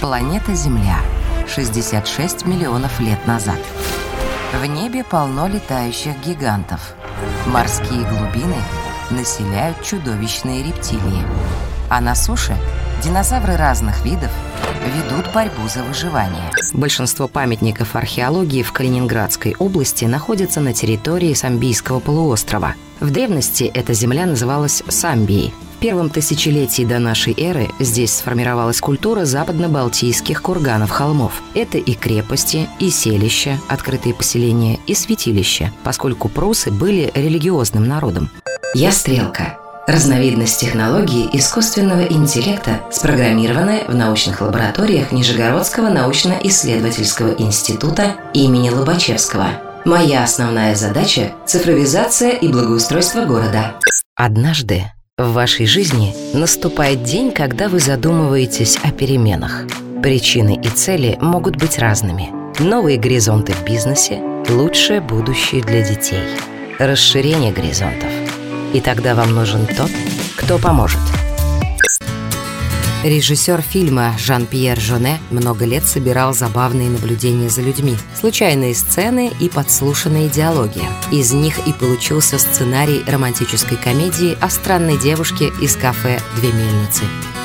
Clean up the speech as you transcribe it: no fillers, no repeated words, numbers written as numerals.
Планета Земля. 66 миллионов лет назад. В небе полно летающих гигантов. Морские глубины населяют чудовищные рептилии. А на суше динозавры разных видов ведут борьбу за выживание. Большинство памятников археологии в Калининградской области находятся на территории Самбийского полуострова. В древности эта земля называлась Самбией. В первом тысячелетии до нашей эры здесь сформировалась культура западно-балтийских курганов-холмов. Это и крепости, и селища, открытые поселения, и святилища, поскольку прусы были религиозным народом. Я Стрелка. Разновидность технологии искусственного интеллекта, спрограммированная в научных лабораториях Нижегородского научно-исследовательского института имени Лобачевского. Моя основная задача – цифровизация и благоустройство города. Однажды в вашей жизни наступает день, когда вы задумываетесь о переменах. Причины и цели могут быть разными. Новые горизонты в бизнесе, лучшее будущее для детей, расширение горизонтов. И тогда вам нужен тот, кто поможет. Режиссер фильма Жан-Пьер Жоне много лет собирал забавные наблюдения за людьми, случайные сцены и подслушанные диалоги. Из них и получился сценарий романтической комедии о странной девушке из кафе «Две мельницы».